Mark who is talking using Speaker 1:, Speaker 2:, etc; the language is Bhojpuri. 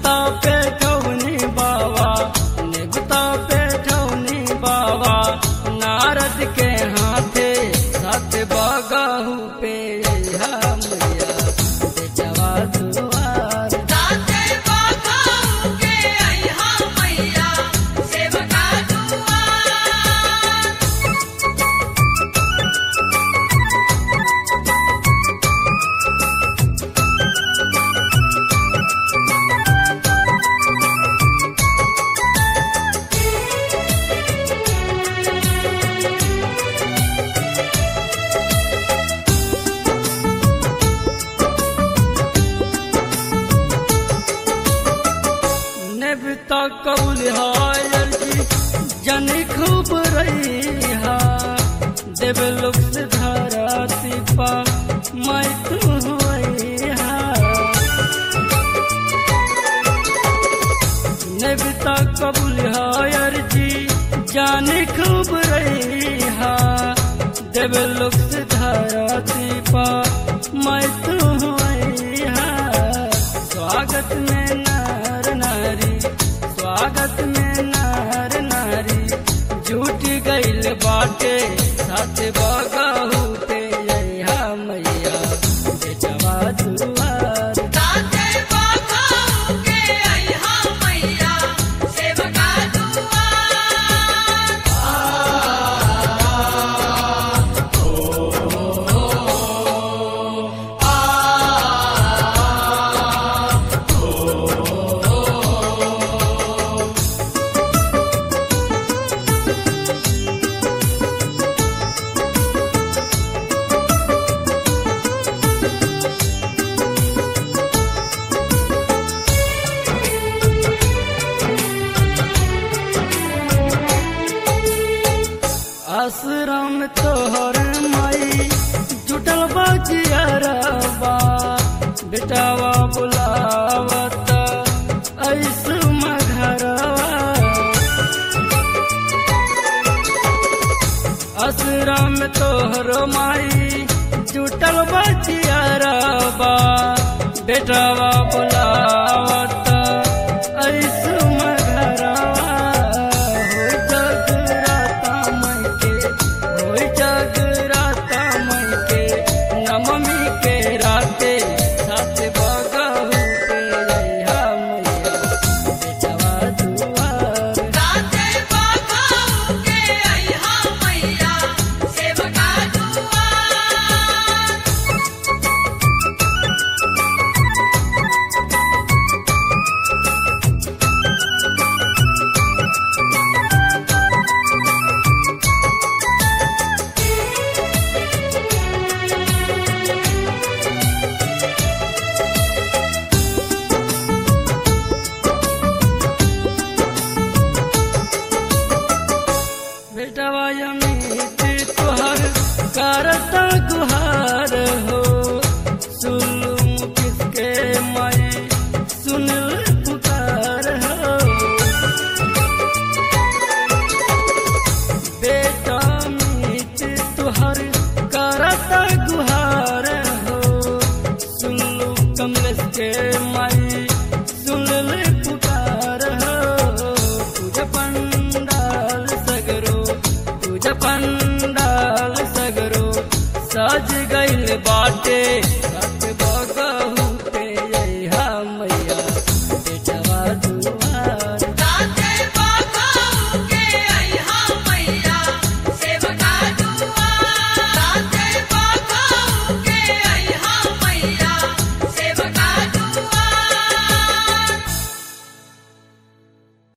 Speaker 1: नेवता पे ठौनी बाबा, नेवता पे ठौनी बाबा, नारद के हाथे साथ बगहु पे मैया बेटवा दुआर।
Speaker 2: साथे बगहु के अइहा मैया सेवका दुआर।
Speaker 1: नेवता कबूल हायर जी जन खूब रही, देवलोक से धरती पा मैं तू हुआ। नेवता कबूल हायर जी जान खूब रही, देवलोक से धरती पा मैं तू हुआ। स्वागत में नर नारी, स्वागत में नर नारी, झूठ गइल बाटे साथ बगहु पे अइहा मैया बेटवा दुआर।
Speaker 2: साथे बगहु के अइहा मैया सेवका दुआर।
Speaker 1: आश्रम तोहर माई जुटल बजियरबा, बेटावा बुलावत ऐसु मघरवा। आश्रम तोहर माई जुटल बजियरबा, बेटावा बुलावत ऐसु मघरवा। नवमी के राते साथ बगहु पे अइहा मैया बेटवा दुआर।
Speaker 2: साथे बगहु के अइहा मैया सेवका दुआर।
Speaker 1: बेटवा अमित तुहर करता गुहार हो, सुलूम किसके माई सुन पुकार हो। बेटा अमित तुहर करता गुहार हो, सुलू कमलेश के माई सुन पुकार हो। पूजा पंडाल सगरो, पूजा पंडाल सगरो सज गइल बाटे